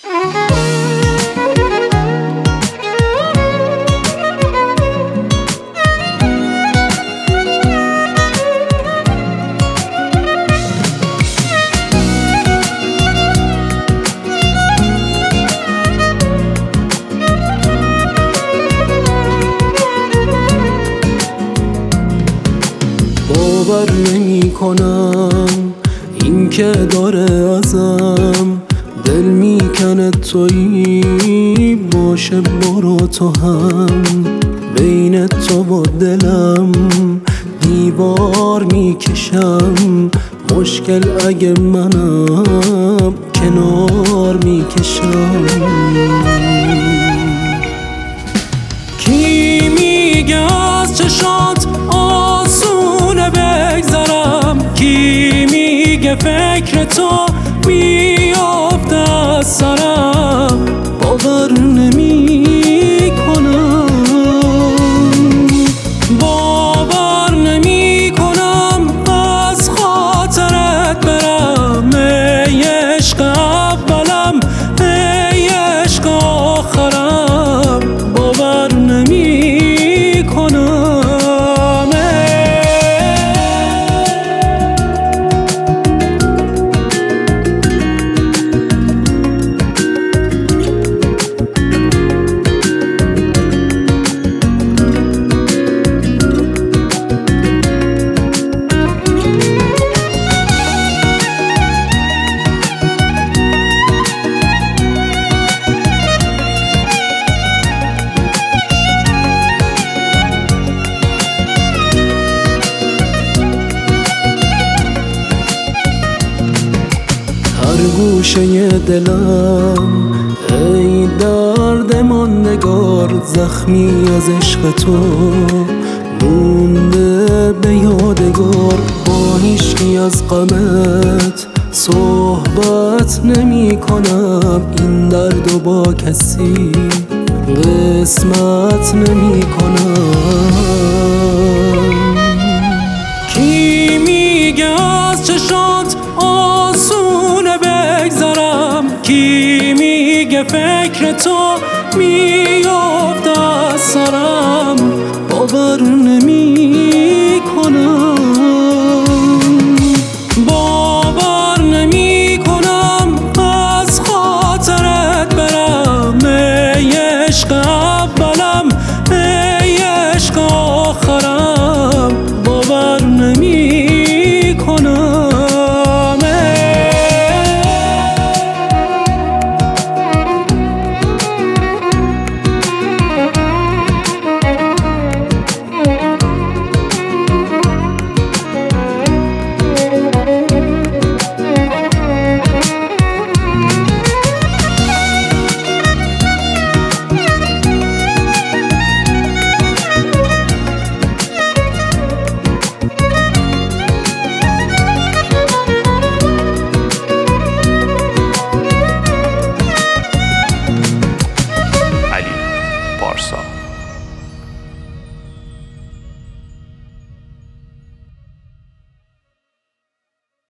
باور نمی کنم این که داره ازم دل میکنه، تویی باشه برو تو هم. بین تو و دلم دیوار میکشم، مشکل اگه منم کنار میکشم. کی میگه از چشات آسونه بگذرم؟ کی میگه فکر تو میافته از سرم؟ باور نمی کنم، باور نمی کنم از خاطرت برم. ای عشق اولم، ای عشق آخرم، باور نمی کنم. هر گوشه دلم ای درد ماندگار، زخمی از عشق تو مونده به یادگار. با هیچکی از غمت صحبت نمی کنم، این دردو با کسی قسمت نمی کنم. کی میگه از چشات آسونه بگذرم؟ کی میگه فکر تو میافته از سرم؟ باور نمی